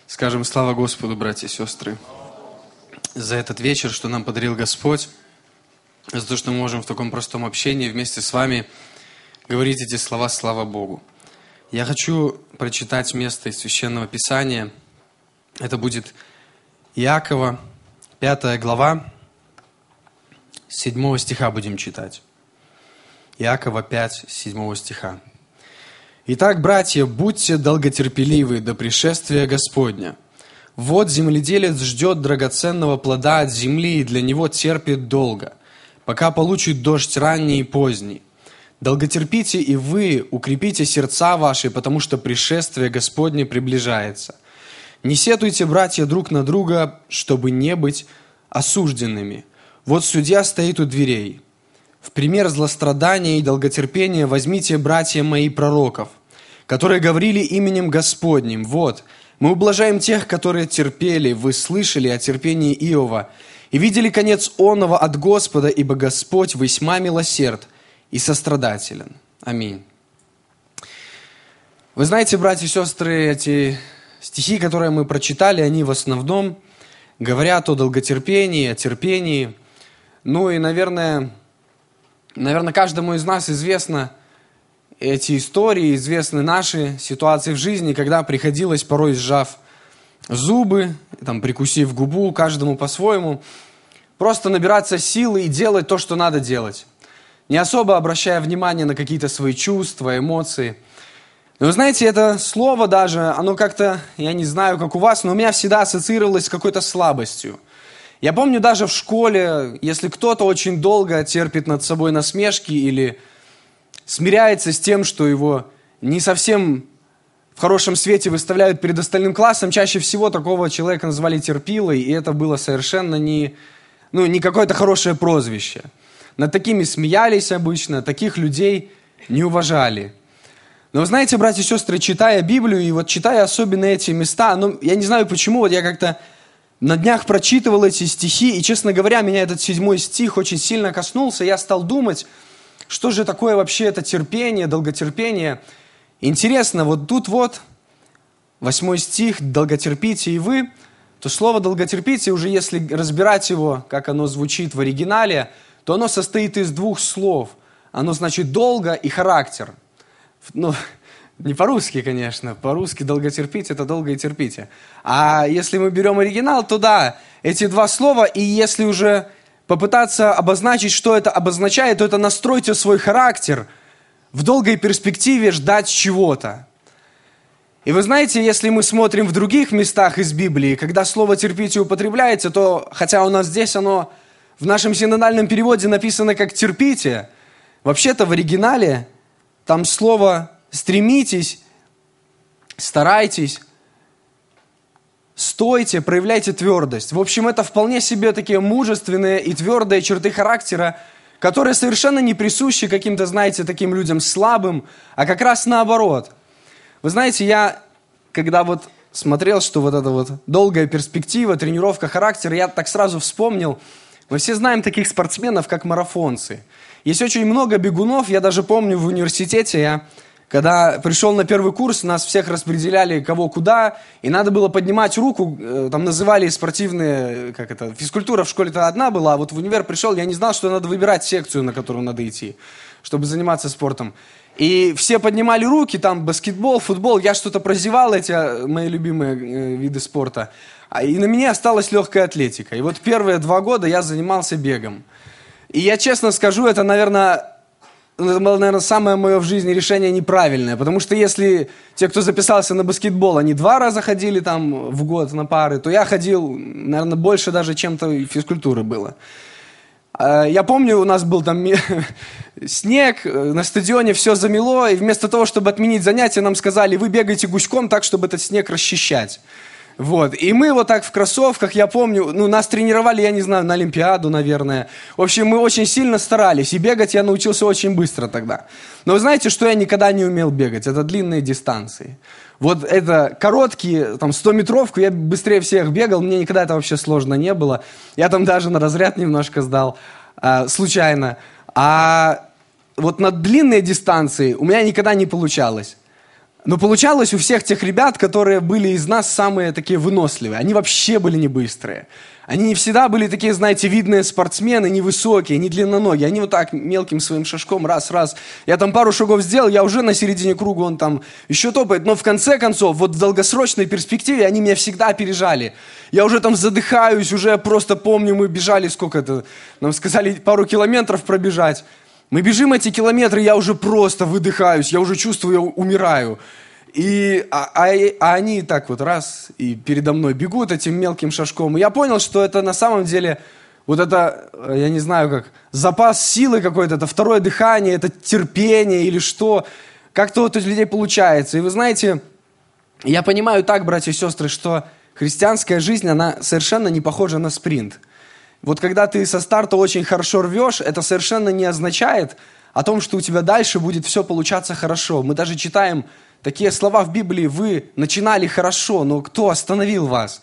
Скажем слава Господу, братья и сестры, за этот вечер, что нам подарил Господь, за то, что мы можем в таком простом общении вместе с вами говорить эти слова «Слава Богу». Я хочу прочитать место из Священного Писания. Это будет Иакова, 5 глава, 7 стиха будем читать. Иакова 5, 7 стиха. «Итак, братья, будьте долготерпеливы до пришествия Господня. Вот земледелец ждет драгоценного плода от земли и для него терпит долго, пока получит дождь ранний и поздний. Долготерпите и вы, укрепите сердца ваши, потому что пришествие Господне приближается. Не сетуйте, братья, друг на друга, чтобы не быть осужденными. Вот судья стоит у дверей. В пример злострадания и долготерпения возьмите, братья мои, пророков, которые говорили именем Господним. Вот, мы ублажаем тех, которые терпели, вы слышали о терпении Иова, и видели конец оного от Господа, ибо Господь весьма милосерд и сострадателен». Аминь. Вы знаете, братья и сестры, эти стихи, которые мы прочитали, они в основном говорят о долготерпении, о терпении. Ну и, наверное, каждому из нас известно эти истории, известны наши ситуации в жизни, когда приходилось, порой сжав зубы, там, прикусив губу, каждому по-своему, просто набираться силы и делать то, что надо делать, не особо обращая внимание на какие-то свои чувства, эмоции. Но вы знаете, это слово даже, оно как-то, я не знаю, как у вас, но у меня всегда ассоциировалось с какой-то слабостью. Я помню даже в школе, если кто-то очень долго терпит над собой насмешки или смиряется с тем, что его не совсем в хорошем свете выставляют перед остальным классом, чаще всего такого человека называли терпилой, и это было совершенно не какое-то хорошее прозвище. Над такими смеялись обычно, таких людей не уважали. Но вы знаете, братья и сестры, читая Библию, и вот читая особенно эти места, я не знаю почему, вот я как-то на днях прочитывал эти стихи, и, честно говоря, меня этот 7 стих очень сильно коснулся. Я стал думать, что же такое вообще это терпение, долготерпение. Интересно, вот тут 8 стих, «долготерпите и вы», то слово «долготерпите», уже если разбирать его, как оно звучит в оригинале, то оно состоит из 2 слов. Оно значит «долго» и «характер». Не по-русски, конечно. По-русски долготерпите – это долго и терпите. А если мы берем оригинал, то да, эти 2 слова, и если уже попытаться обозначить, что это обозначает, то это настройте свой характер в долгой перспективе ждать чего-то. И вы знаете, если мы смотрим в других местах из Библии, когда слово «терпите» употребляется, то, хотя у нас здесь оно в нашем синодальном переводе написано как «терпите», вообще-то в оригинале там слово «стремитесь», «старайтесь», «стойте», «проявляйте твердость». В общем, это вполне себе такие мужественные и твердые черты характера, которые совершенно не присущи каким-то, знаете, таким людям слабым, а как раз наоборот. Вы знаете, я, когда смотрел, что эта долгая перспектива, тренировка характера, я так сразу вспомнил, мы все знаем таких спортсменов, как марафонцы. Есть очень много бегунов, я даже помню в университете, когда пришел на первый курс, нас всех распределяли кого куда, и надо было поднимать руку, там называли спортивные, физкультура в школе-то одна была, а вот в универ пришел, я не знал, что надо выбирать секцию, на которую надо идти, чтобы заниматься спортом. И все поднимали руки, там баскетбол, футбол, я что-то прозевал, эти мои любимые виды спорта, и на мне осталась легкая атлетика. И вот первые 2 года я занимался бегом. И я честно скажу, это, наверное, самое мое в жизни решение неправильное. Потому что если те, кто записался на баскетбол, они 2 раза ходили там в год на пары, то я ходил, наверное, больше даже, чем-то физкультуры было. Я помню, у нас был там снег, на стадионе все замело, и вместо того, чтобы отменить занятия, нам сказали, вы бегаете гуськом так, чтобы этот снег расчищать. И мы так в кроссовках, я помню, нас тренировали, я не знаю, на Олимпиаду, наверное. В общем, мы очень сильно старались, и бегать я научился очень быстро тогда. Но вы знаете, что я никогда не умел бегать? Это длинные дистанции. Это короткие, 100-метровку, я быстрее всех бегал, мне никогда это вообще сложно не было. Я там даже на разряд немножко сдал, случайно. А на длинные дистанции у меня никогда не получалось. Но получалось у всех тех ребят, которые были из нас самые такие выносливые. Они вообще были не быстрые. Они не всегда были такие, знаете, видные спортсмены, невысокие, не длинноногие. Они вот так мелким своим шажком, раз. Я там пару шагов сделал, я уже на середине круга, он там еще топает. Но в конце концов, вот в долгосрочной перспективе они меня всегда опережали. Я уже там задыхаюсь, уже просто помню, мы бежали, сколько это, нам сказали пару километров пробежать. Мы бежим эти километры, я уже просто выдыхаюсь, я уже чувствую, я умираю. А они так вот раз и передо мной бегут этим мелким шажком. И я понял, что это на самом деле, вот это, я не знаю как, запас силы какой-то, это второе дыхание, это терпение или что. Как-то вот у людей получается. И вы знаете, я понимаю так, братья и сестры, что христианская жизнь, она совершенно не похожа на спринт. Вот когда ты со старта очень хорошо рвешь, это совершенно не означает о том, что у тебя дальше будет все получаться хорошо. Мы даже читаем такие слова в Библии: вы начинали хорошо, но кто остановил вас?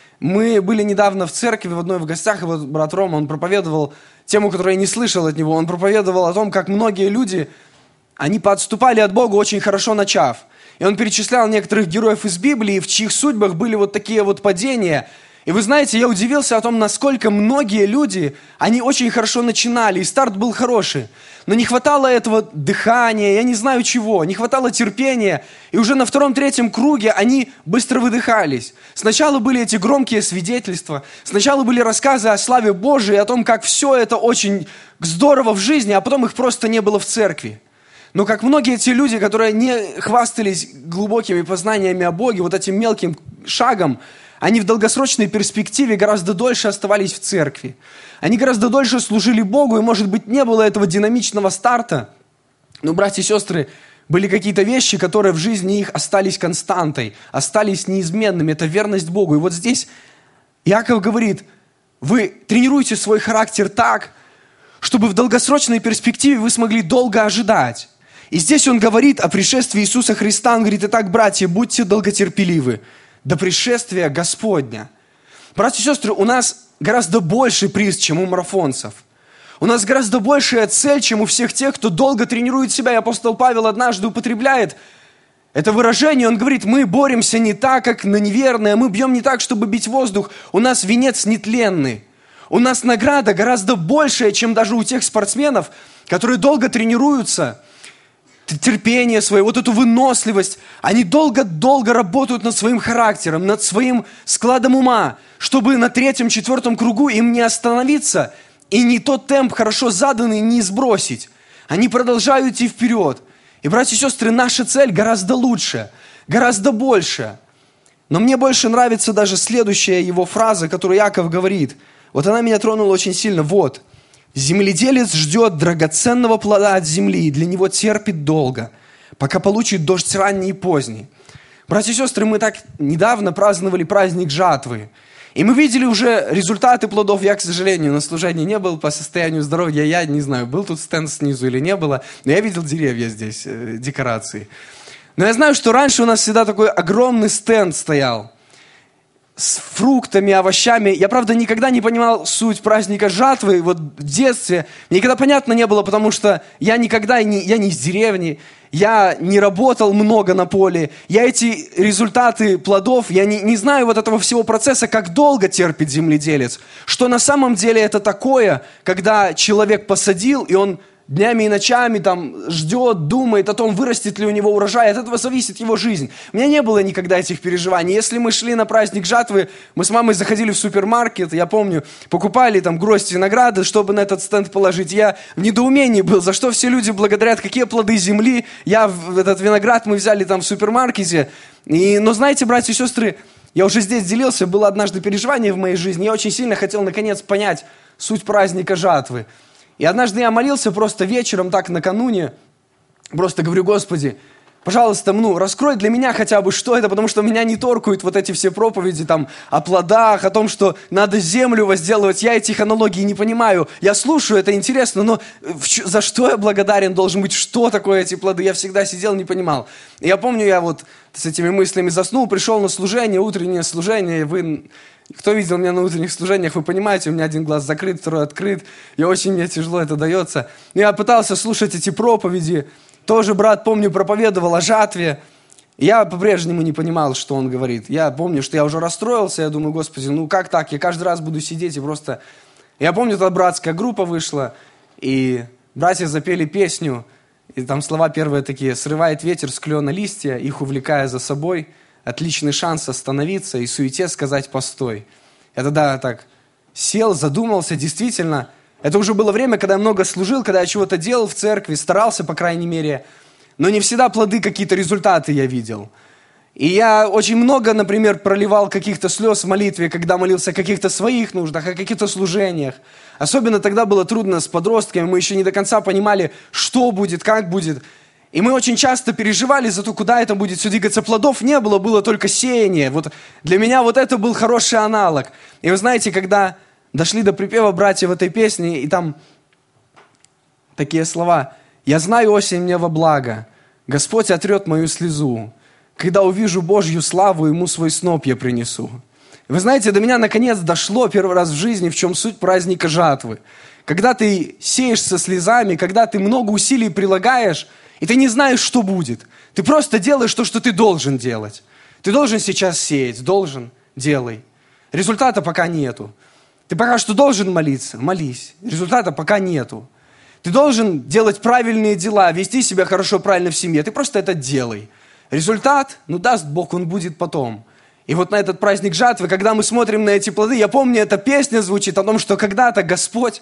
Мы были недавно в церкви в одной в гостях, и вот брат Рома, он проповедовал тему, которую я не слышал от него. Он проповедовал о том, как многие люди, они поотступали от Бога, очень хорошо начав. И он перечислял некоторых героев из Библии, в чьих судьбах были вот такие вот падения. И вы знаете, я удивился о том, насколько многие люди, они очень хорошо начинали, и старт был хороший. Но не хватало этого дыхания, я не знаю чего, не хватало терпения. И уже на втором-третьем круге они быстро выдыхались. Сначала были эти громкие свидетельства, сначала были рассказы о славе Божией, о том, как все это очень здорово в жизни, а потом их просто не было в церкви. Но как многие эти люди, которые не хвастались глубокими познаниями о Боге, вот этим мелким шагом, они в долгосрочной перспективе гораздо дольше оставались в церкви. Они гораздо дольше служили Богу, и, может быть, не было этого динамичного старта. Но, братья и сестры, были какие-то вещи, которые в жизни их остались константой, остались неизменными. Это верность Богу. И вот здесь Иаков говорит: вы тренируете свой характер так, чтобы в долгосрочной перспективе вы смогли долго ожидать. И здесь он говорит о пришествии Иисуса Христа. Он говорит: итак, братья, будьте долготерпеливы до пришествия Господня. Братья и сестры, у нас гораздо больше приз, чем у марафонцев. У нас гораздо большая цель, чем у всех тех, кто долго тренирует себя. И апостол Павел однажды употребляет это выражение. Он говорит: мы боремся не так, как на неверное, мы бьем не так, чтобы бить воздух. У нас венец нетленный. У нас награда гораздо большая, чем даже у тех спортсменов, которые долго тренируются. Терпение свое, вот эту выносливость. Они долго-долго работают над своим характером, над своим складом ума, чтобы на третьем-четвертом кругу им не остановиться и не тот темп хорошо заданный не сбросить. Они продолжают идти вперед. И, братья и сестры, наша цель гораздо лучше, гораздо больше. Но мне больше нравится даже следующая его фраза, которую Иаков говорит. Вот она меня тронула очень сильно. Вот. Земледелец ждет драгоценного плода от земли, и для него терпит долго, пока получит дождь ранний и поздний. Братья и сестры, мы так недавно праздновали праздник жатвы. И мы видели уже результаты плодов. Я, к сожалению, на служении не был по состоянию здоровья. Я не знаю, был тут стенд снизу или не было. Но я видел деревья здесь, декорации. Но я знаю, что раньше у нас всегда такой огромный стенд стоял. С фруктами, овощами. Я, правда, никогда не понимал суть праздника жатвы. Вот в детстве мне никогда понятно не было, потому что я не из деревни, я не работал много на поле. Я эти результаты плодов, я не знаю вот этого всего процесса, как долго терпит земледелец. Что на самом деле это такое, когда человек посадил, и он днями и ночами там ждет, думает о том, вырастет ли у него урожай. От этого зависит его жизнь. У меня не было никогда этих переживаний. Если мы шли на праздник жатвы, мы с мамой заходили в супермаркет, я помню, покупали там гроздь винограда, чтобы на этот стенд положить. Я в недоумении был, за что все люди благодарят, какие плоды земли. Этот виноград мы взяли там в супермаркете. Но знаете, братья и сестры, я уже здесь делился, было однажды переживание в моей жизни. Я очень сильно хотел наконец понять суть праздника жатвы. И однажды я молился просто вечером, так накануне, просто говорю: Господи, пожалуйста, раскрой для меня хотя бы, что это, потому что меня не торкают вот эти все проповеди там о плодах, о том, что надо землю возделывать. Я этих аналогий не понимаю. Я слушаю, это интересно, но за что я благодарен должен быть, что такое эти плоды? Я всегда сидел, не понимал. И я помню, я вот с этими мыслями заснул, пришел на служение, утреннее служение, кто видел меня на утренних служениях, вы понимаете, у меня один глаз закрыт, второй открыт, и очень мне тяжело это дается. Я пытался слушать эти проповеди, тоже брат, помню, проповедовал о жатве, Я по-прежнему не понимал, что он говорит. Я помню, что я уже расстроился, я думаю, Господи, ну как так? Я каждый раз буду сидеть и просто... Я помню, тогда братская группа вышла, и братья запели песню, и там слова первые такие: «Срывает ветер с клена листья, их увлекая за собой, отличный шанс остановиться и суете сказать постой». Я тогда так сел, задумался, действительно. Это уже было время, когда я много служил, когда я чего-то делал в церкви, старался, по крайней мере, но не всегда плоды, какие-то результаты я видел. И я очень много, например, проливал каких-то слез в молитве, когда молился о каких-то своих нуждах, о каких-то служениях. Особенно тогда было трудно с подростками, мы еще не до конца понимали, что будет, как будет. И мы очень часто переживали за то, куда это будет все двигаться. Плодов не было, было только сеяние. Вот для меня вот это был хороший аналог. И вы знаете, когда дошли до припева братья в этой песне, и там такие слова: «Я знаю, осень мне во благо, Господь отрет мою слезу. Когда увижу Божью славу, Ему свой сноп я принесу». Вы знаете, до меня наконец дошло первый раз в жизни, в чем суть праздника жатвы. Когда ты сеешь со слезами, когда ты много усилий прилагаешь, и ты не знаешь, что будет. Ты просто делаешь то, что ты должен делать. Ты должен сейчас сеять, должен, делай. Результата пока нету. Ты пока что должен молиться, молись. Результата пока нету. Ты должен делать правильные дела, вести себя хорошо, правильно в семье. Ты просто это делай. Результат, ну даст Бог, он будет потом. И вот на этот праздник жатвы, когда мы смотрим на эти плоды, я помню, эта песня звучит о том, что когда-то Господь,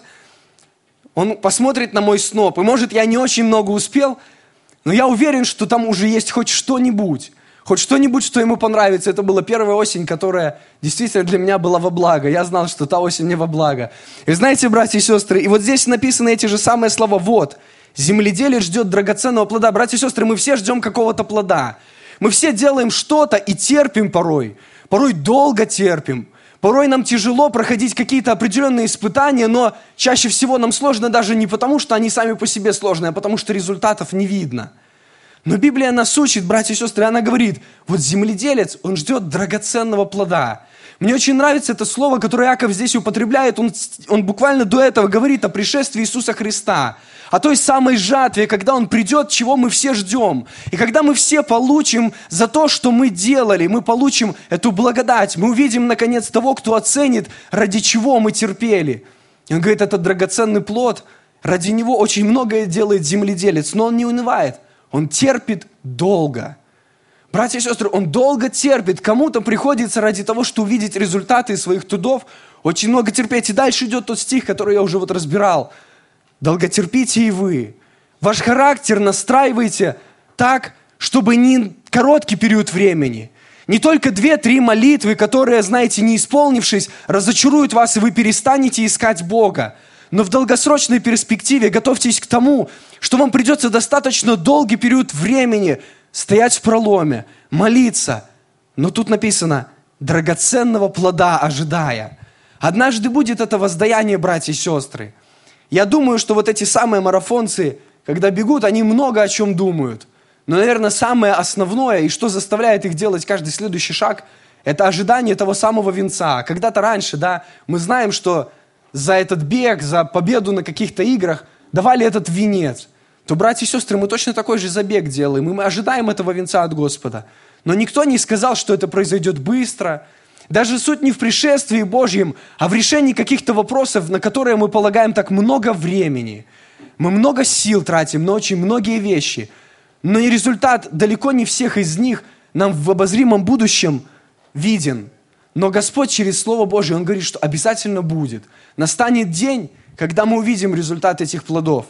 Он посмотрит на мой сноп. И может, я не очень много успел, но я уверен, что там уже есть хоть что-нибудь, что Ему понравится. Это была первая осень, которая действительно для меня была во благо. Я знал, что та осень мне во благо. И знаете, братья и сестры, и вот здесь написаны эти же самые слова. Вот, земледелец ждет драгоценного плода. Братья и сестры, мы все ждем какого-то плода. Мы все делаем что-то и терпим порой. Порой долго терпим. Порой нам тяжело проходить какие-то определенные испытания, но чаще всего нам сложно даже не потому, что они сами по себе сложные, а потому что результатов не видно. Но Библия нас учит, братья и сестры, она говорит: вот земледелец, он ждет драгоценного плода. Мне очень нравится это слово, которое Иаков здесь употребляет. Он буквально до этого говорит о пришествии Иисуса Христа, о той самой жатве, когда Он придет, чего мы все ждем. И когда мы все получим за то, что мы делали, мы получим эту благодать, мы увидим, наконец, того, кто оценит, ради чего мы терпели. И он говорит, это драгоценный плод, ради него очень многое делает земледелец, но он не унывает, он терпит долго. Братья и сестры, он долго терпит. Кому-то приходится ради того, чтобы увидеть результаты своих трудов, очень много терпеть. И дальше идет тот стих, который я уже вот разбирал. Долготерпите и вы. Ваш характер настраивайте так, чтобы не короткий период времени, не только 2-3 молитвы, которые, знаете, не исполнившись, разочаруют вас, и вы перестанете искать Бога. Но в долгосрочной перспективе готовьтесь к тому, что вам придется достаточно долгий период времени стоять в проломе, молиться. Но тут написано, драгоценного плода ожидая. Однажды будет это воздаяние, братья и сестры. Я думаю, что вот эти самые марафонцы, когда бегут, они много о чем думают. Но, наверное, самое основное, и что заставляет их делать каждый следующий шаг, это ожидание того самого венца. Когда-то раньше, да, мы знаем, что за этот бег, за победу на каких-то играх давали этот венец. То, братья и сестры, мы точно такой же забег делаем, и мы ожидаем этого венца от Господа. Но никто не сказал, что это произойдет быстро. Даже суть не в пришествии Божьем, а в решении каких-то вопросов, на которые мы полагаем так много времени. Мы много сил тратим на очень многие вещи, но и результат далеко не всех из них нам в обозримом будущем виден. Но Господь через Слово Божье, Он говорит, что обязательно будет. Настанет день, когда мы увидим результат этих плодов.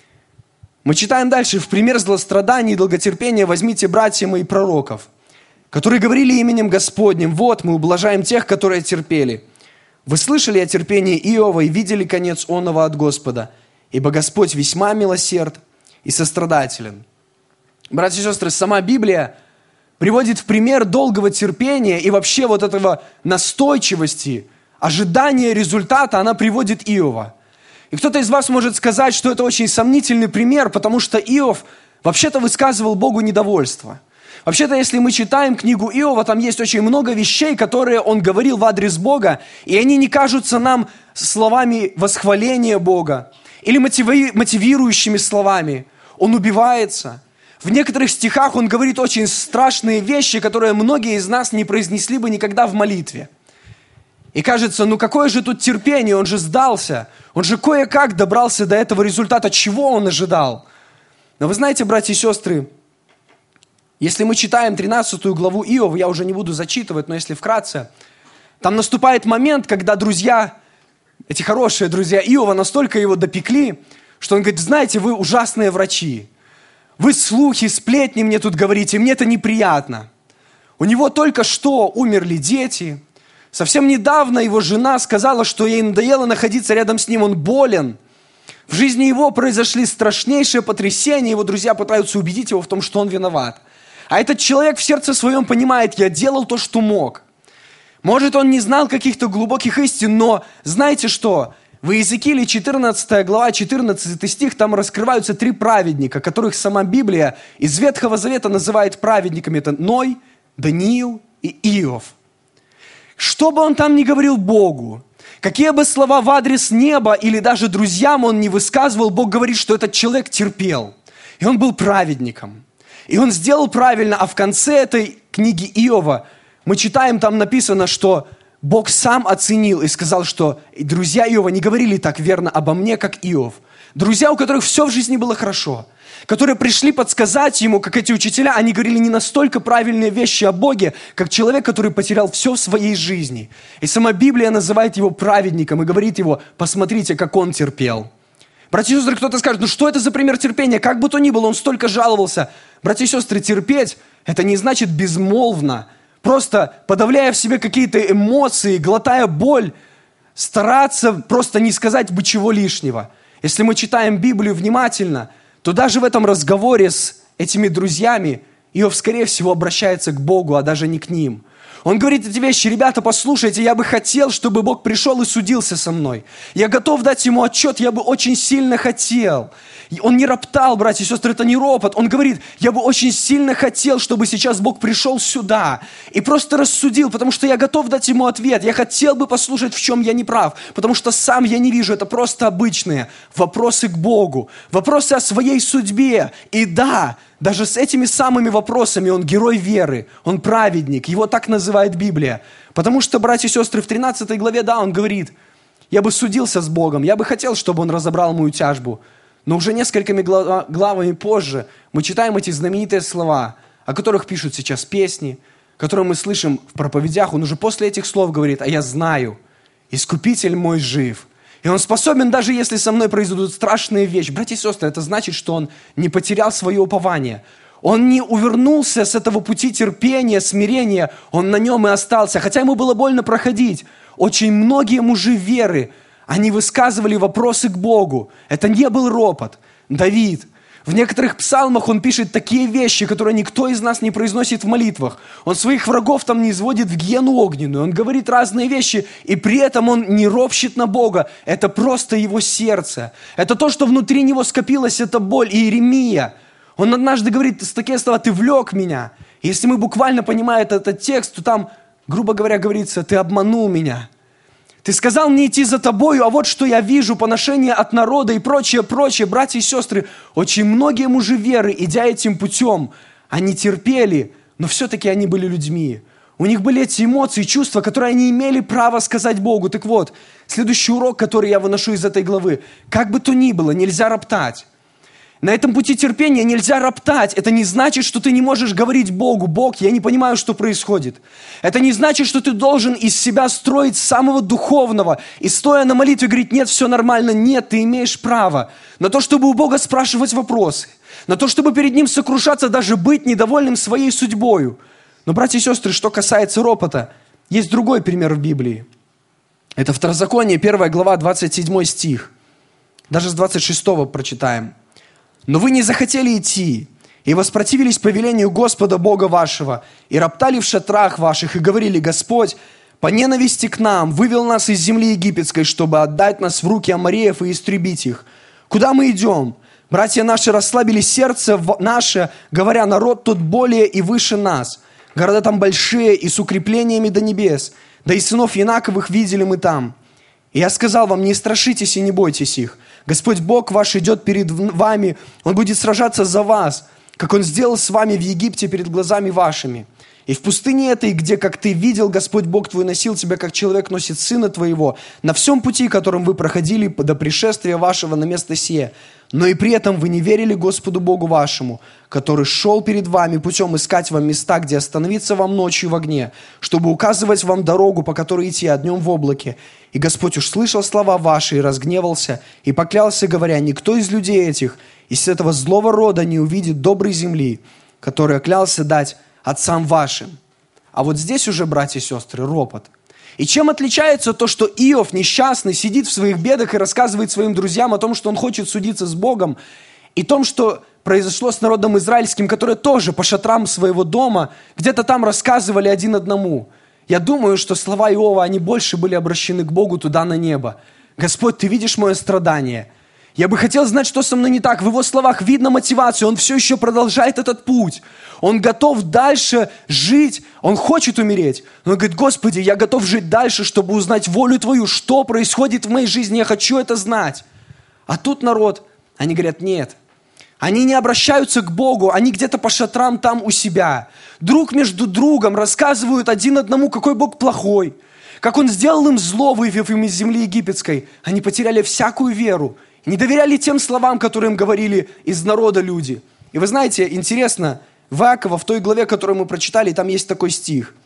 Мы читаем дальше. «В пример злостраданий и долготерпения возьмите, братья мои, пророков, которые говорили именем Господним, вот мы ублажаем тех, которые терпели. Вы слышали о терпении Иова и видели конец оного от Господа, ибо Господь весьма милосерд и сострадателен». Братья и сестры, сама Библия приводит в пример долгого терпения и вообще вот этого настойчивости, ожидания результата, она приводит Иова. И кто-то из вас может сказать, что это очень сомнительный пример, потому что Иов вообще-то высказывал Богу недовольство. Вообще-то, если мы читаем книгу Иова, там есть очень много вещей, которые он говорил в адрес Бога, и они не кажутся нам словами восхваления Бога или мотивирующими словами. Он убивается. В некоторых стихах он говорит очень страшные вещи, которые многие из нас не произнесли бы никогда в молитве. И кажется, ну какое же тут терпение, он же сдался, он же кое-как добрался до этого результата, чего он ожидал. Но вы знаете, братья и сестры, если мы читаем 13 главу Иова, я уже не буду зачитывать, но если вкратце, там наступает момент, когда друзья, эти хорошие друзья Иова настолько его допекли, что он говорит, знаете, вы ужасные врачи, вы слухи, сплетни мне тут говорите, мне это неприятно. У него только что умерли дети, совсем недавно его жена сказала, что ей надоело находиться рядом с ним, он болен. В жизни его произошли страшнейшие потрясения, его друзья пытаются убедить его в том, что он виноват. А этот человек в сердце своем понимает, я делал то, что мог. Может, он не знал каких-то глубоких истин, но знаете что? В Иезекииле 14 глава, 14 стих, там раскрываются 3 праведника, которых сама Библия из Ветхого Завета называет праведниками. Это Ной, Даниил и Иов. Что бы он там ни говорил Богу, какие бы слова в адрес неба или даже друзьям он не высказывал, Бог говорит, что этот человек терпел. И он был праведником. И он сделал правильно, а в конце этой книги Иова мы читаем, там написано, что Бог сам оценил и сказал, что друзья Иова не говорили так верно обо мне, как Иов. Друзья, у которых все в жизни было хорошо, которые пришли подсказать ему, как эти учителя, они говорили не настолько правильные вещи о Боге, как человек, который потерял все в своей жизни. И сама Библия называет его праведником и говорит его, посмотрите, как он терпел. Братья и сестры, кто-то скажет, ну что это за пример терпения? Как бы то ни было, он столько жаловался. Братья и сестры, терпеть, это не значит безмолвно, просто подавляя в себе какие-то эмоции, глотая боль, стараться просто не сказать бы чего лишнего. Если мы читаем Библию внимательно, то даже в этом разговоре с этими друзьями Иов, скорее всего, обращается к Богу, а даже не к ним. Он говорит эти вещи, ребята, послушайте, я бы хотел, чтобы Бог пришел и судился со мной. Я готов дать ему отчет, я бы очень сильно хотел. Он не роптал, братья и сестры, это не ропот. Он говорит, я бы очень сильно хотел, чтобы сейчас Бог пришел сюда и просто рассудил, потому что я готов дать ему ответ. Я хотел бы послушать, в чем я не прав, потому что сам я не вижу, это просто обычные вопросы к Богу, вопросы о своей судьбе. И да, даже с этими самыми вопросами он герой веры, он праведник, его так называет Библия. Потому что, братья и сестры, в 13 главе, да, он говорит, я бы судился с Богом, я бы хотел, чтобы он разобрал мою тяжбу. Но уже несколькими главами позже мы читаем эти знаменитые слова, о которых пишут сейчас песни, которые мы слышим в проповедях. Он уже после этих слов говорит, а я знаю, Искупитель мой жив. И он способен, даже если со мной произойдут страшные вещи. Братья и сестры, это значит, что он не потерял свое упование. Он не увернулся с этого пути терпения, смирения. Он на нем и остался. Хотя ему было больно проходить. Очень многие мужи веры, они высказывали вопросы к Богу. Это не был ропот. Давид. В некоторых псалмах он пишет такие вещи, которые никто из нас не произносит в молитвах. Он своих врагов там не изводит в гиену огненную. Он говорит разные вещи, и при этом он не ропщет на Бога. Это просто его сердце. Это то, что внутри него скопилось, это боль. И Иеремия, он однажды говорит такие слова, ты влек меня. И если мы буквально понимаем этот текст, то там, грубо говоря, говорится, ты обманул меня. Ты сказал мне идти за тобою, а вот что я вижу, поношение от народа и прочее, прочее. Братья и сестры, очень многие мужи веры, идя этим путем, они терпели, но все-таки они были людьми. У них были эти эмоции, чувства, которые они имели право сказать Богу. Так вот, следующий урок, который я выношу из этой главы. Как бы то ни было, нельзя роптать. На этом пути терпения нельзя роптать. Это не значит, что ты не можешь говорить Богу, Бог, я не понимаю, что происходит. Это не значит, что ты должен из себя строить самого духовного. И стоя на молитве говорить, нет, все нормально. Нет, ты имеешь право на то, чтобы у Бога спрашивать вопросы. На то, чтобы перед Ним сокрушаться, даже быть недовольным своей судьбою. Но, братья и сестры, что касается ропота, есть другой пример в Библии. Это Второзаконие, 1 глава, 27 стих. Даже с 26 прочитаем. «Но вы не захотели идти, и воспротивились повелению Господа Бога вашего, и роптали в шатрах ваших, и говорили, Господь, по ненависти к нам, вывел нас из земли египетской, чтобы отдать нас в руки амореев и истребить их. Куда мы идем? Братья наши расслабили сердце наше, говоря, народ тут более и выше нас. Города там большие и с укреплениями до небес, да и сынов Янаковых видели мы там. И я сказал вам, не страшитесь и не бойтесь их. Господь Бог ваш идет перед вами, Он будет сражаться за вас. как Он сделал с вами в Египте перед глазами вашими. И в пустыне этой, где, как ты видел, Господь Бог твой носил тебя, как человек носит сына твоего, на всем пути, которым вы проходили до пришествия вашего на место сие. Но и при этом вы не верили Господу Богу вашему, который шел перед вами путем искать вам места, где остановиться вам ночью в огне, чтобы указывать вам дорогу, по которой идти, а днем в облаке. И Господь уж слышал слова ваши и разгневался, и поклялся, говоря: никто из людей этих, из этого злого рода не увидит доброй земли, которую клялся дать отцам вашим. А вот здесь уже, братья и сестры, ропот. И чем отличается то, что Иов, несчастный, сидит в своих бедах и рассказывает своим друзьям о том, что он хочет судиться с Богом, и том, что произошло с народом израильским, которые тоже по шатрам своего дома где-то там рассказывали один одному. Я думаю, что слова Иова, они больше были обращены к Богу туда, на небо. Господь, ты видишь мое страдание. Я бы хотел знать, что со мной не так. В его словах видно мотивацию. Он все еще продолжает этот путь. Он готов дальше жить. Он хочет умереть. Но он говорит: Господи, я готов жить дальше, чтобы узнать волю Твою. Что происходит в моей жизни? Я хочу это знать. А тут народ, они говорят: нет. Они не обращаются к Богу. Они где-то по шатрам там у себя. Друг между другом рассказывают один одному, какой Бог плохой. Как Он сделал им зло, вывев им из земли египетской. Они потеряли всякую веру. Не доверяли тем словам, которые им говорили из народа люди. И вы знаете, интересно, в Иакова, в той главе, которую мы прочитали, там есть такой стих.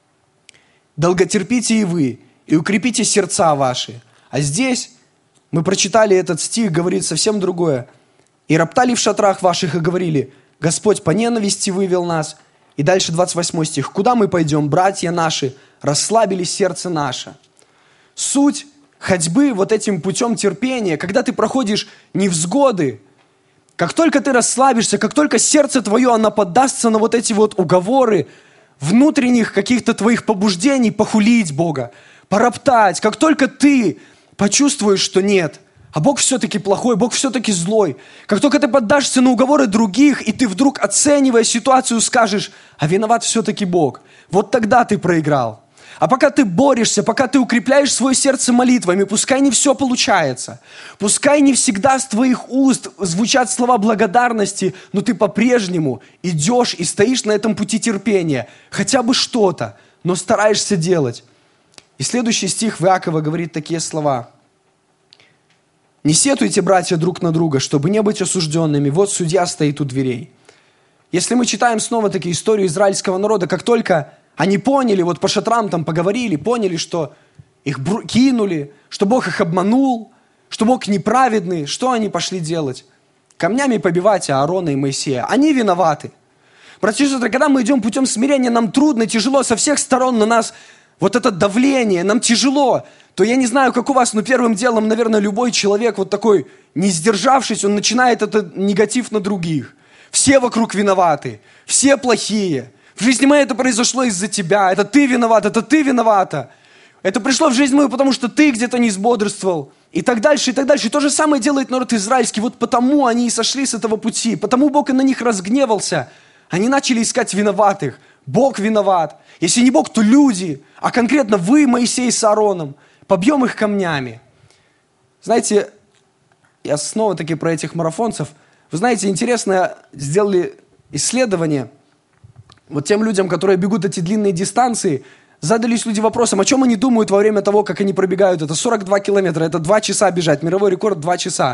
«Долготерпите и вы, и укрепите сердца ваши». А здесь мы прочитали этот стих, говорит совсем другое. «И роптали в шатрах ваших и говорили: Господь по ненависти вывел нас». И дальше 28 стих. «Куда мы пойдем, братья наши? Расслабили сердце наше». Суть ходьбы вот этим путем терпения, когда ты проходишь невзгоды, как только ты расслабишься, как только сердце твое, оно поддастся на вот эти вот уговоры внутренних каких-то твоих побуждений похулить Бога, пороптать, как только ты почувствуешь, что нет, а Бог все-таки плохой, Бог все-таки злой, как только ты поддашься на уговоры других, и ты вдруг, оценивая ситуацию, скажешь: а виноват все-таки Бог, вот тогда ты проиграл. А пока ты борешься, пока ты укрепляешь свое сердце молитвами, пускай не все получается, пускай не всегда с твоих уст звучат слова благодарности, но ты по-прежнему идешь и стоишь на этом пути терпения, хотя бы что-то, но стараешься делать. И следующий стих в Иакова говорит такие слова. «Не сетуйте, братья, друг на друга, чтобы не быть осужденными. Вот судья стоит у дверей». Если мы читаем снова-таки историю израильского народа, как только они поняли, вот по шатрам там поговорили, поняли, что их кинули, что Бог их обманул, что Бог неправедный, что они пошли делать? Камнями побивать Аарона и Моисея. Они виноваты. Братья и сестры, когда мы идем путем смирения, нам трудно, тяжело, со всех сторон на нас вот это давление, нам тяжело, то я не знаю, как у вас, но первым делом, наверное, любой человек вот такой, не сдержавшись, он начинает этот негатив на других. Все вокруг виноваты, все плохие. В жизни моей это произошло из-за тебя, это ты виноват, это ты виновата. Это пришло в жизнь мою, потому что ты где-то не сбодрствовал. И так дальше, и так дальше. И то же самое делает народ израильский. Вот потому они и сошли с этого пути. Потому Бог и на них разгневался. Они начали искать виноватых. Бог виноват. Если не Бог, то люди. А конкретно вы, Моисей с Аароном. Побьем их камнями. Знаете, я снова-таки про этих марафонцев. Вы знаете, интересно, сделали исследование. Вот тем людям, которые бегут эти длинные дистанции, задались люди вопросом, о чем они думают во время того, как они пробегают. Это 42 километра, это 2 часа бежать. Мировой рекорд 2 часа.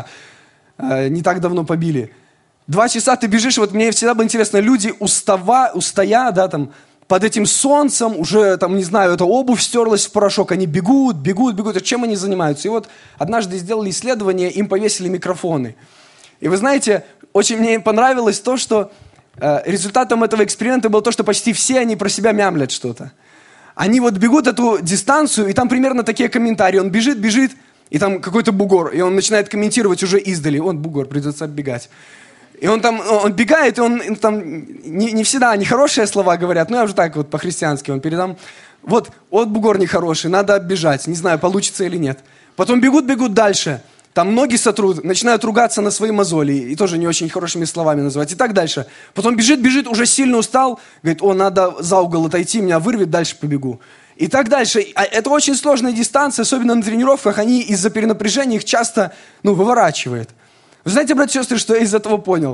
Не так давно побили. 2 часа ты бежишь, вот мне всегда было интересно, люди устоя, да, там, под этим солнцем, уже, там, не знаю, эта обувь стерлась в порошок, они бегут, и чем они занимаются? И вот однажды сделали исследование, им повесили микрофоны. И вы знаете, очень мне понравилось то, что результатом этого эксперимента было то, что почти все они про себя мямлят что-то. Они вот бегут эту дистанцию, и там примерно такие комментарии. Он бежит, и там какой-то бугор, и он начинает комментировать уже издали. Он бугор, придется оббегать. И он бегает, и он там не всегда нехорошие слова говорят, но я уже так вот по-христиански он передам. Вот бугор нехороший, надо оббежать, не знаю, получится или нет. Потом бегут дальше. Там ноги сотрут, начинают ругаться на свои мозоли, и тоже не очень хорошими словами называть, и так дальше. Потом бежит, уже сильно устал, говорит: надо за угол отойти, меня вырвет, дальше побегу. И так дальше. Это очень сложная дистанция, особенно на тренировках, они из-за перенапряжения их часто, выворачивает. Вы знаете, братья и сестры, что я из этого понял?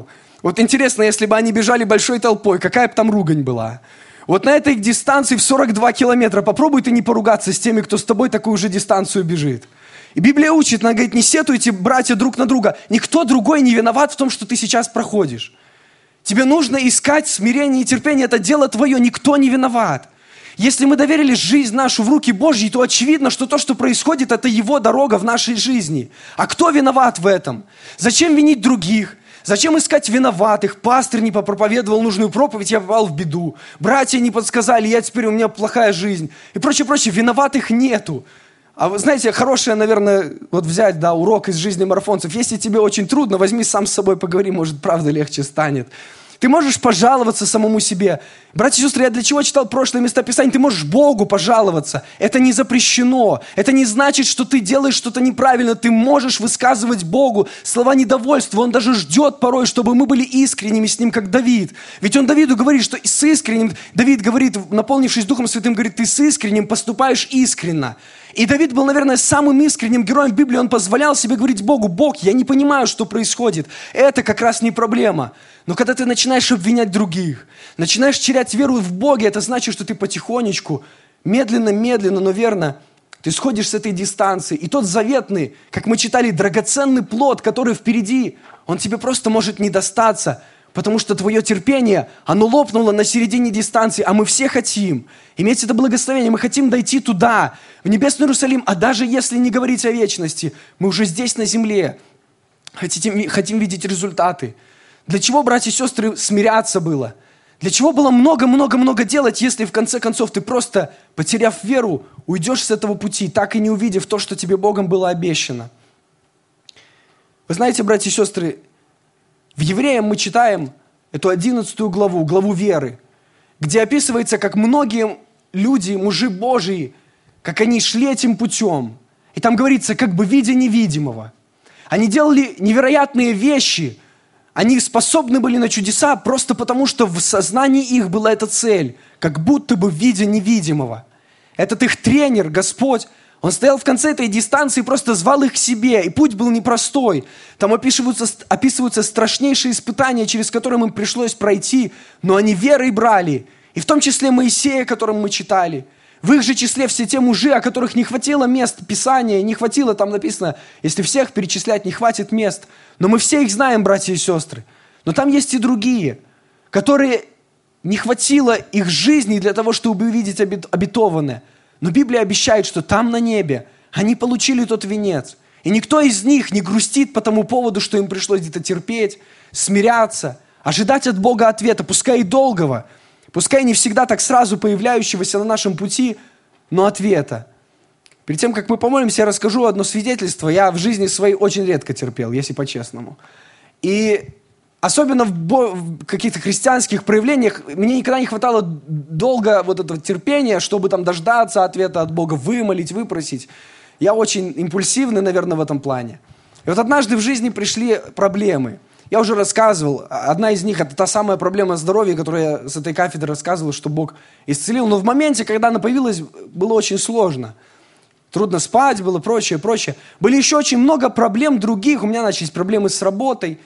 Вот интересно, если бы они бежали большой толпой, какая бы там ругань была? Вот на этой дистанции в 42 километра попробуй ты не поругаться с теми, кто с тобой такую же дистанцию бежит. И Библия учит, она говорит, не сетуйте, братья, друг на друга. Никто другой не виноват в том, что ты сейчас проходишь. Тебе нужно искать смирение и терпение, это дело твое, никто не виноват. Если мы доверили жизнь нашу в руки Божьи, то очевидно, что то, что происходит, это Его дорога в нашей жизни. А кто виноват в этом? Зачем винить других? Зачем искать виноватых? Пастор не попроповедовал нужную проповедь, я попал в беду. Братья не подсказали, у меня плохая жизнь. И прочее, прочее. Виноватых нету. А вы знаете, хорошее, наверное, вот взять, урок из жизни марафонцев. Если тебе очень трудно, возьми сам с собой, поговори, может, правда легче станет. Ты можешь пожаловаться самому себе. Братья и сестры, я для чего читал прошлые места Писания? Ты можешь Богу пожаловаться. Это не запрещено. Это не значит, что ты делаешь что-то неправильно. Ты можешь высказывать Богу слова недовольства. Он даже ждет порой, чтобы мы были искренними с Ним, как Давид. Ведь он Давиду говорит, что с искренним, Давид говорит, наполнившись Духом Святым, говорит, ты с искренним поступаешь искренно. И Давид был, наверное, самым искренним героем в Библии. Он позволял себе говорить Богу, Бог, я не понимаю, что происходит. Это как раз не проблема. Но когда ты начинаешь обвинять других, начинаешь терять веру в Боге, это значит, что ты потихонечку, медленно, но верно, ты сходишь с этой дистанции. И тот заветный, как мы читали, драгоценный плод, который впереди, он тебе просто может не достаться. Потому что твое терпение, оно лопнуло на середине дистанции, а мы все хотим иметь это благословение, мы хотим дойти туда, в небесный Иерусалим, а даже если не говорить о вечности, мы уже здесь на земле, хотим видеть результаты. Для чего, братья и сестры, смиряться было? Для чего было много делать, если в конце концов ты просто, потеряв веру, уйдешь с этого пути, так и не увидев то, что тебе Богом было обещано? Вы знаете, братья и сестры, в Евреям мы читаем эту 11 главу, главу веры, где описывается, как многие люди, мужи Божии, как они шли этим путем. И там говорится, как бы видя невидимого. Они делали невероятные вещи, они способны были на чудеса просто потому, что в сознании их была эта цель, как будто бы видя невидимого. Этот их тренер, Господь, он стоял в конце этой дистанции и просто звал их к себе. И путь был непростой. Там описываются страшнейшие испытания, через которые им пришлось пройти. Но они верой брали. И в том числе Моисея, которым мы читали. В их же числе все те мужи, о которых не хватило мест Писания. Не хватило, там написано, если всех перечислять, не хватит мест. Но мы все их знаем, братья и сестры. Но там есть и другие, которые не хватило их жизни для того, чтобы увидеть обетованное. Но Библия обещает, что там на небе они получили тот венец. И никто из них не грустит по тому поводу, что им пришлось где-то терпеть, смиряться, ожидать от Бога ответа, пускай и долгого, пускай не всегда так сразу появляющегося на нашем пути, но ответа. Перед тем, как мы помолимся, я расскажу одно свидетельство. Я в жизни своей очень редко терпел, если по-честному. И особенно в каких-то христианских проявлениях мне никогда не хватало долго вот этого терпения, чтобы там дождаться ответа от Бога, вымолить, выпросить. Я очень импульсивный, наверное, в этом плане. И вот однажды в жизни пришли проблемы. Я уже рассказывал, одна из них – это та самая проблема здоровья, которую я с этой кафедры рассказывал, что Бог исцелил. Но в моменте, когда она появилась, было очень сложно. Трудно спать было, прочее. Были еще очень много проблем других. У меня начались проблемы с работой.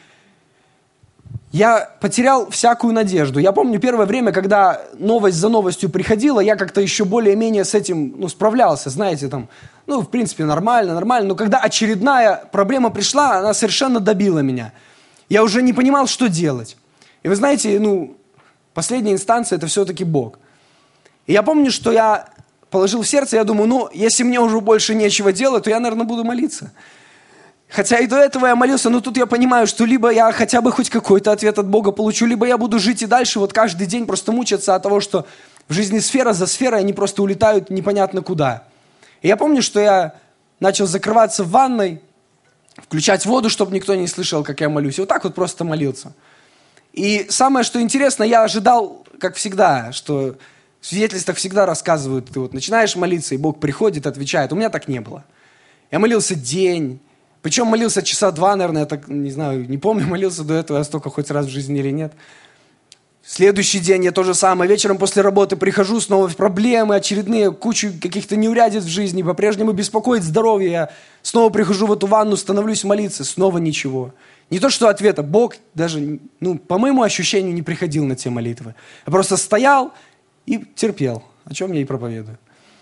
Я потерял всякую надежду. Я помню первое время, когда новость за новостью приходила, я как-то еще более-менее с этим справлялся. Знаете, там, в принципе, нормально. Но когда очередная проблема пришла, она совершенно добила меня. Я уже не понимал, что делать. И вы знаете, последняя инстанция – это все-таки Бог. И я помню, что я положил в сердце, я думаю, если мне уже больше нечего делать, то я, наверное, буду молиться. Хотя и до этого я молился, но тут я понимаю, что либо я хотя бы хоть какой-то ответ от Бога получу, либо я буду жить и дальше вот каждый день просто мучиться от того, что в жизни сфера за сферой, они просто улетают непонятно куда. И я помню, что я начал закрываться в ванной, включать воду, чтобы никто не слышал, как я молюсь. И вот так вот просто молился. И самое, что интересно, я ожидал, как всегда, что в свидетельствах всегда рассказывают, ты вот начинаешь молиться, и Бог приходит, отвечает. У меня так не было. Я молился день. Причем молился часа 2, наверное, я так, не знаю, не помню, молился до этого я столько хоть раз в жизни или нет. Следующий день я то же самое. Вечером после работы прихожу, снова проблемы очередные, кучу каких-то неурядиц в жизни, по-прежнему беспокоит здоровье. Я снова прихожу в эту ванну, становлюсь молиться, снова ничего. Не то, что ответа. Бог даже, по моему ощущению, не приходил на те молитвы. Я просто стоял и терпел, о чем я и проповедую.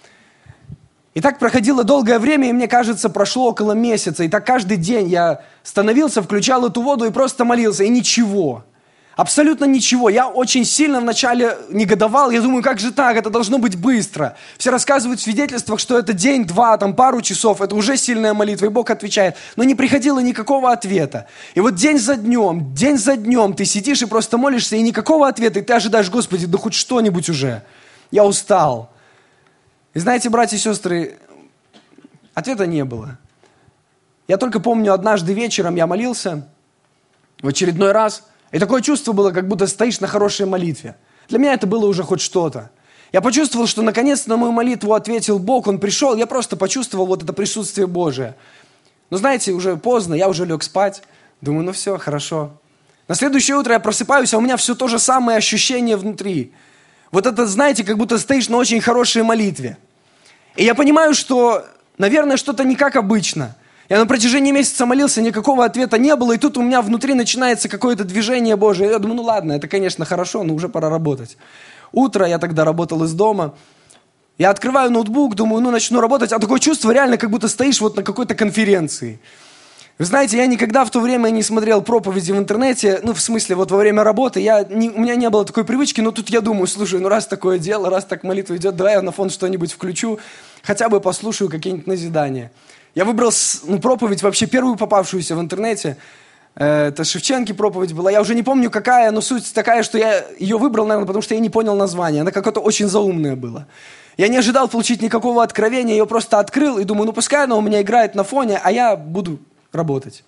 И так проходило долгое время, и мне кажется, прошло около месяца. И так каждый день я становился, включал эту воду и просто молился. И ничего. Абсолютно ничего. Я очень сильно вначале негодовал. Я думаю, как же так? Это должно быть быстро. Все рассказывают в свидетельствах, что это день, два, пару часов. Это уже сильная молитва, и Бог отвечает. Но не приходило никакого ответа. И вот день за днем ты сидишь и просто молишься, и никакого ответа. И ты ожидаешь, Господи, да хоть что-нибудь уже. Я устал. И знаете, братья и сестры, ответа не было. Я только помню, однажды вечером я молился в очередной раз. И такое чувство было, как будто стоишь на хорошей молитве. Для меня это было уже хоть что-то. Я почувствовал, что наконец на мою молитву ответил Бог, Он пришел, я просто почувствовал вот это присутствие Божие. Но знаете, уже поздно, я уже лег спать. Думаю, все, хорошо. На следующее утро я просыпаюсь, а у меня все то же самое ощущение внутри. Вот это, знаете, как будто стоишь на очень хорошей молитве. И я понимаю, что, наверное, что-то не как обычно. Я на протяжении месяца молился, никакого ответа не было, и тут у меня внутри начинается какое-то движение Божие. Я думаю, ладно, это, конечно, хорошо, но уже пора работать. Утро, я тогда работал из дома. Я открываю ноутбук, думаю, начну работать, а такое чувство реально, как будто стоишь вот на какой-то конференции. Вы знаете, я никогда в то время не смотрел проповеди в интернете, в смысле, вот во время работы, у меня не было такой привычки, но тут я думаю, слушай, раз такое дело, раз так молитва идет, давай я на фон что-нибудь включу, хотя бы послушаю какие-нибудь назидания. Я выбрал проповедь, вообще первую попавшуюся в интернете. Это Шевченки проповедь была. Я уже не помню какая, но суть такая, что я ее выбрал, наверное, потому что я не понял название. Она какое-то очень заумное была. Я не ожидал получить никакого откровения, я ее просто открыл и думаю, пускай она у меня играет на фоне, а я буду работать.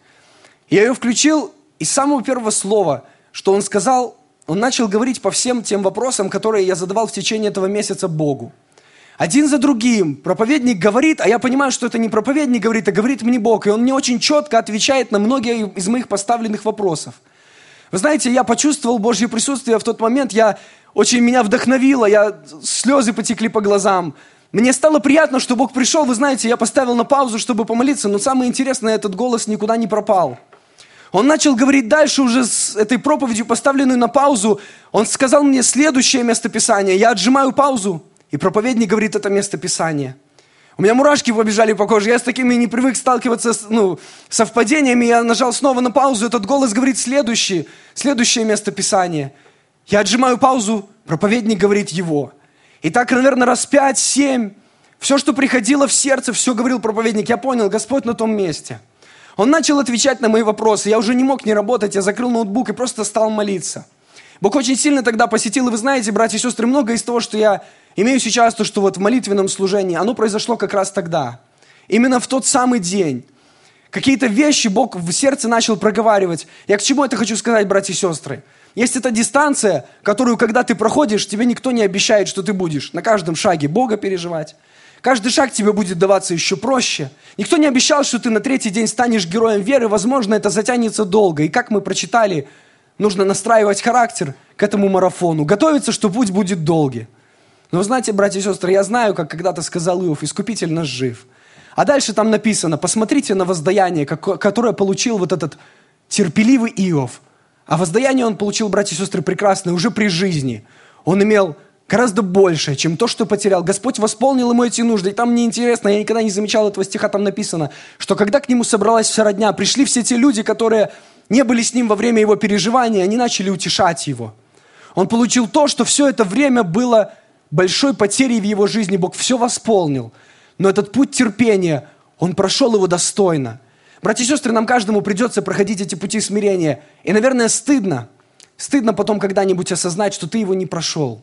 Я ее включил, и с самого первого слова, что он сказал, он начал говорить по всем тем вопросам, которые я задавал в течение этого месяца Богу. Один за другим проповедник говорит, а я понимаю, что это не проповедник говорит, а говорит мне Бог. И он мне очень четко отвечает на многие из моих поставленных вопросов. Вы знаете, я почувствовал Божье присутствие в тот момент, меня вдохновило, слезы потекли по глазам. Мне стало приятно, что Бог пришел, вы знаете, я поставил на паузу, чтобы помолиться, но самое интересное, этот голос никуда не пропал. Он начал говорить дальше уже с этой проповедью, поставленной на паузу. Он сказал мне следующее местописание. Я отжимаю паузу. И проповедник говорит это местописание. У меня мурашки побежали по коже. Я с такими не привык сталкиваться с совпадениями. Я нажал снова на паузу. Этот голос говорит следующее местописание. Я отжимаю паузу. Проповедник говорит его. И так, наверное, раз 5-7. Все, что приходило в сердце, все говорил проповедник. Я понял, Господь на том месте. Он начал отвечать на мои вопросы. Я уже не мог не работать. Я закрыл ноутбук и просто стал молиться. Бог очень сильно тогда посетил. И вы знаете, братья и сестры, многое из того, что я имею сейчас, то, что вот в молитвенном служении, оно произошло как раз тогда. Именно в тот самый день. Какие-то вещи Бог в сердце начал проговаривать. Я к чему это хочу сказать, братья и сестры? Есть эта дистанция, которую, когда ты проходишь, тебе никто не обещает, что ты будешь на каждом шаге Бога переживать. Каждый шаг тебе будет даваться еще проще. Никто не обещал, что ты на 3-й день станешь героем веры. Возможно, это затянется долго. И как мы прочитали, нужно настраивать характер к этому марафону. Готовиться, что путь будет долгий. Но вы знаете, братья и сестры, я знаю, как когда-то сказал Иов, искупитель наш жив. А дальше там написано, посмотрите на воздаяние, которое получил вот этот терпеливый Иов. А воздаяние он получил, братья и сестры, прекрасное уже при жизни. Он имел гораздо больше, чем то, что потерял. Господь восполнил ему эти нужды. И там мне интересно, я никогда не замечал этого стиха, там написано, что когда к нему собралась вся родня, пришли все те люди, которые не были с ним во время его переживания, они начали утешать его. Он получил то, что все это время было большой потерей в его жизни. Бог все восполнил. Но этот путь терпения, он прошел его достойно. Братья и сестры, нам каждому придется проходить эти пути смирения. И, наверное, стыдно. Стыдно потом когда-нибудь осознать, что ты его не прошел.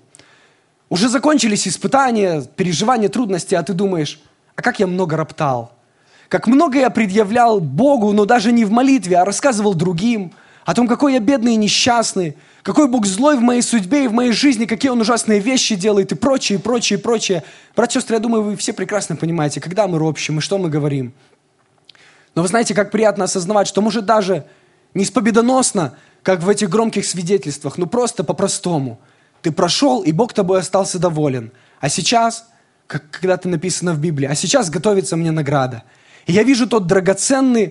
Уже закончились испытания, переживания, трудности, а ты думаешь, а как я много роптал. Как много я предъявлял Богу, но даже не в молитве, а рассказывал другим о том, какой я бедный и несчастный, какой Бог злой в моей судьбе и в моей жизни, какие Он ужасные вещи делает и прочее, и прочее, и прочее. Братья и сестры, я думаю, вы все прекрасно понимаете, когда мы ропщим и что мы говорим. Но вы знаете, как приятно осознавать, что может даже не победоносно, как в этих громких свидетельствах, но просто по-простому. Ты прошел, и Бог тобой остался доволен. А сейчас, как когда-то написано в Библии, а сейчас готовится мне награда. И я вижу тот драгоценный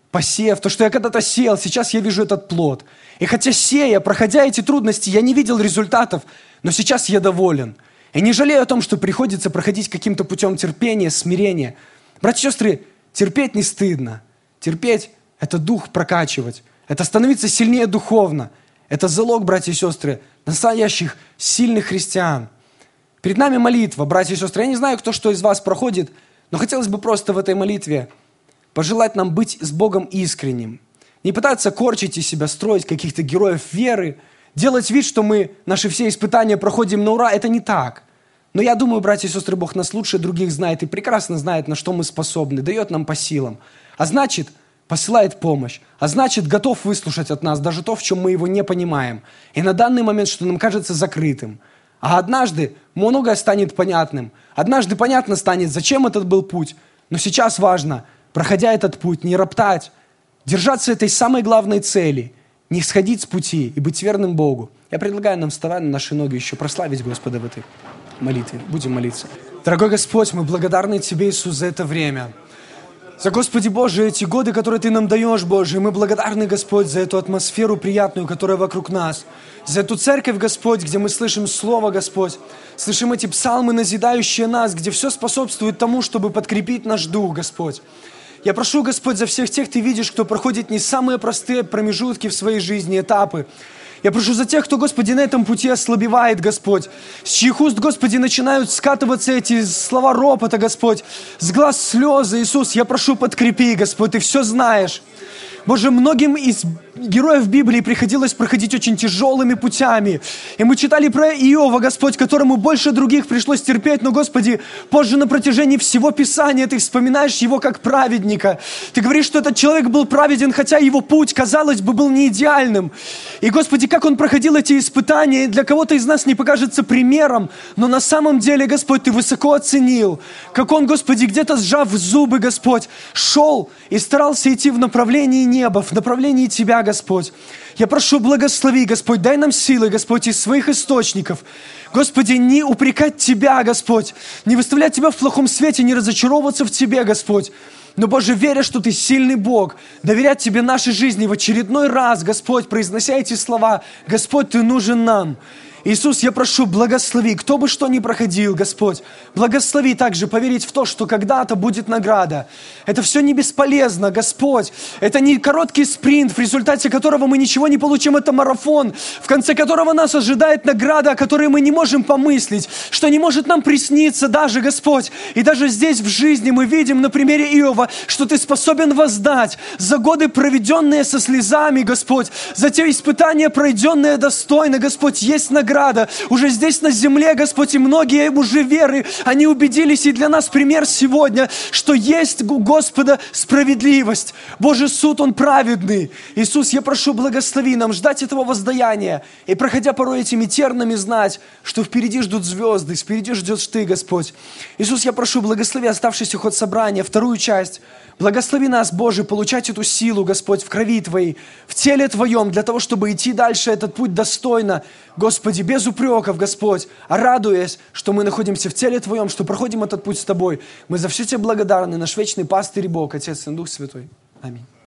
посев, то, что я когда-то сеял, сейчас я вижу этот плод. И хотя сея, проходя эти трудности, я не видел результатов, но сейчас я доволен. И не жалею о том, что приходится проходить каким-то путем терпения, смирения. Братья и сестры, терпеть не стыдно. Терпеть – это дух прокачивать. Это становиться сильнее духовно. Это залог, братья и сестры, настоящих сильных христиан. Перед нами молитва, братья и сестры. Я не знаю, кто что из вас проходит, но хотелось бы просто в этой молитве пожелать нам быть с Богом искренним. Не пытаться корчить из себя, строить каких-то героев веры, делать вид, что мы наши все испытания проходим на ура. Это не так. Но я думаю, братья и сестры, Бог нас лучше других знает и прекрасно знает, на что мы способны, дает нам по силам. А значит, посылает помощь. А значит, готов выслушать от нас даже то, в чем мы его не понимаем. И на данный момент, что нам кажется закрытым. А однажды многое станет понятным. Однажды понятно станет, зачем этот был путь. Но сейчас важно, проходя этот путь, не роптать, держаться этой самой главной цели, не сходить с пути и быть верным Богу. Я предлагаю нам вставать на наши ноги еще, прославить Господа в этой молитве. Будем молиться. Дорогой Господь, мы благодарны Тебе, Иисус, за это время. За, Господи Боже, эти годы, которые Ты нам даешь, Боже. И мы благодарны, Господь, за эту атмосферу приятную, которая вокруг нас. За эту церковь, Господь, где мы слышим Слово, Господь. Слышим эти псалмы, назидающие нас, где все способствует тому, чтобы подкрепить наш дух, Господь. Я прошу, Господь, за всех тех, Ты видишь, кто проходит не самые простые промежутки в своей жизни, этапы. Я прошу за тех, кто, Господи, на этом пути ослабевает, Господь. С чьих уст, Господи, начинают скатываться эти слова ропота, Господь. С глаз слезы, Иисус, я прошу, подкрепи, Господь, Ты все знаешь. Боже, многим из героев Библии приходилось проходить очень тяжелыми путями. И мы читали про Иова, Господь, которому больше других пришлось терпеть. Но, Господи, позже на протяжении всего Писания Ты вспоминаешь его как праведника. Ты говоришь, что этот человек был праведен, хотя его путь, казалось бы, был не идеальным. И, Господи, как он проходил эти испытания, для кого-то из нас не покажется примером, но на самом деле, Господь, Ты высоко оценил, как он, Господи, где-то сжав зубы, Господь, шел и старался идти в направлении неба, в направлении Тебя, Господь. Я прошу, благослови, Господь, дай нам силы, Господь, из своих источников. Господи, не упрекать Тебя, Господь, не выставлять Тебя в плохом свете, не разочаровываться в Тебе, Господь. Но, Боже, веря, что Ты сильный Бог, доверять Тебе нашей жизни в очередной раз, Господь, произнося эти слова: Господь, Ты нужен нам. Иисус, я прошу, благослови, кто бы что ни проходил, Господь, благослови также поверить в то, что когда-то будет награда. Это все не бесполезно, Господь. Это не короткий спринт, в результате которого мы ничего не получим. Это марафон, в конце которого нас ожидает награда, о которой мы не можем помыслить, что не может нам присниться даже, Господь. И даже здесь в жизни мы видим на примере Иова, что Ты способен воздать за годы, проведенные со слезами, Господь, за те испытания, пройденные достойно, Господь, есть награда. Уже здесь на земле, Господь, и многие уже веры, они убедились, и для нас пример сегодня, что есть у Господа справедливость. Божий суд, Он праведный. Иисус, я прошу, благослови нам ждать этого воздаяния и, проходя порой этими тернами, знать, что впереди ждут звезды, впереди ждешь Ты, Господь. Иисус, я прошу, благослови оставшийся ход собрания, вторую часть. Благослови нас, Боже, получать эту силу, Господь, в крови Твоей, в теле Твоем, для того, чтобы идти дальше этот путь достойно, Господи, без упреков, Господь, а радуясь, что мы находимся в теле Твоем, что проходим этот путь с Тобой. Мы за все Тебе благодарны, наш вечный пастырь и Бог, Отец и Дух Святой. Аминь.